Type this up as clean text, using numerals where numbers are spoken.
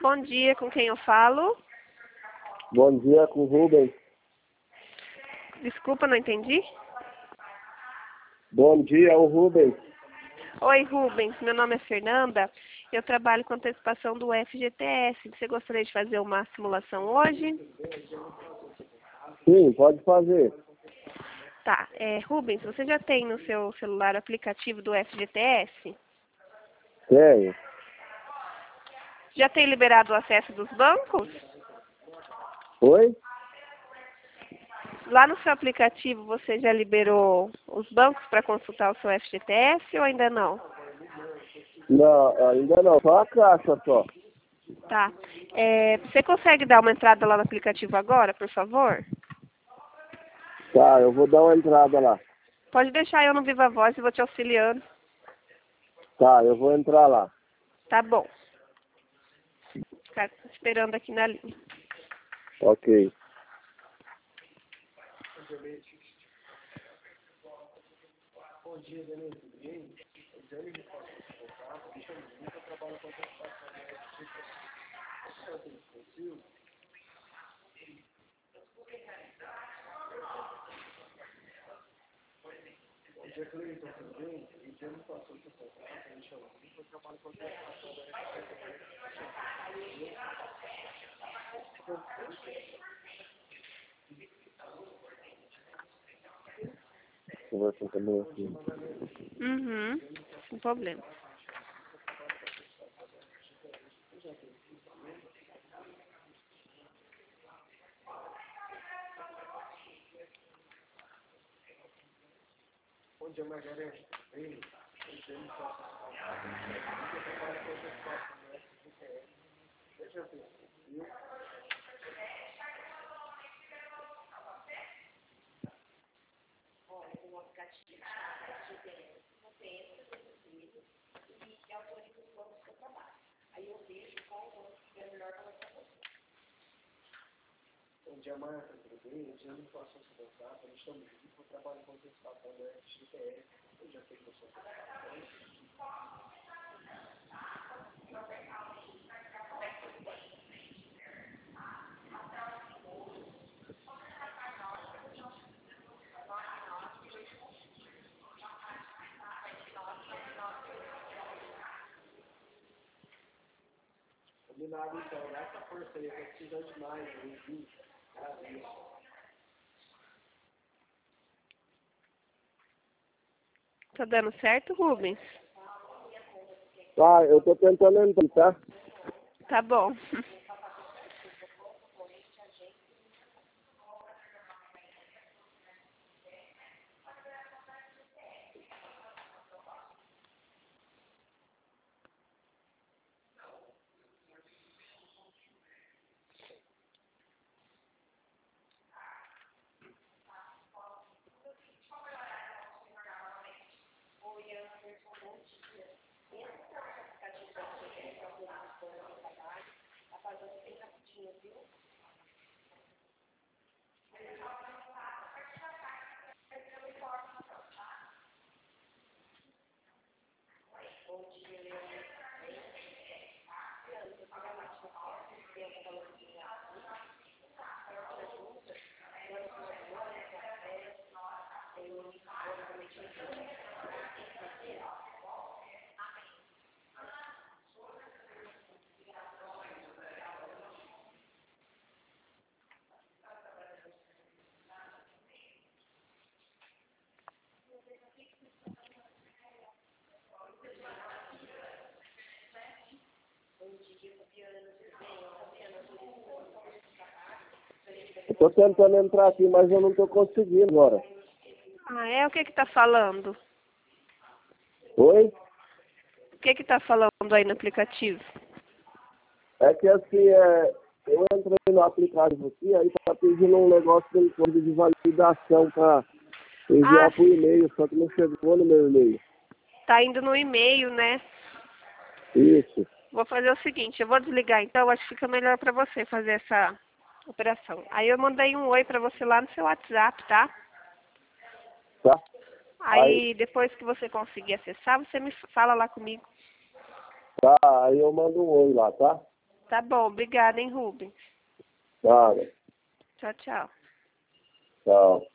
Bom dia, com quem eu falo? Bom dia, com o Rubens. Desculpa, não entendi. Bom dia, o Rubens. Oi, Rubens, meu nome é Fernanda. Eu trabalho com antecipação do FGTS. Você gostaria de fazer uma simulação hoje? Sim, pode fazer. Tá. Rubens, você já tem no seu celular o aplicativo do FGTS? Tenho. Já tem liberado o acesso dos bancos? Oi? Lá no seu aplicativo você já liberou os bancos para consultar o seu FGTS ou ainda não? Não, ainda não. Só a caixa só. Tá. Você consegue dar uma entrada lá no aplicativo agora, por favor? Tá, eu vou dar uma entrada lá. Pode deixar eu no Viva Voz e vou te auxiliando. Tá, eu vou entrar lá. Tá bom. Ficar esperando aqui na linha. Ok. Conversa também aqui. Uhum. Sem problema. Bom dia, Marta, tudo bem? Eu tinha informação sobre o contato, nós estamos juntos, eu trabalho com antecipação da FGTS. Eu já tenho noção sobre combinado, então, nessa força aí, eu tô precisando de mais, viu? Agradeço. Tá dando certo, Rubens? Tá, eu tô tentando entrar, tá? Tá bom. Eu tô tentando entrar aqui, mas eu não tô conseguindo agora. O que que tá falando? Oi? O que que tá falando aí no aplicativo? É que assim, eu entrei no aplicativo aqui, aí tá pedindo um negócio de um código de validação pra enviar por e-mail, só que não chegou no meu e-mail. Tá indo no e-mail, né? Isso. Vou fazer o seguinte, eu vou desligar então, acho que fica melhor pra você fazer essa operação. Aí eu mandei um oi pra você lá no seu WhatsApp, tá? Tá? Aí depois que você conseguir acessar, você me fala lá comigo. Tá, aí eu mando um oi lá, tá? Tá bom, obrigada, hein, Rubens. Claro. Tchau, tchau. Tchau.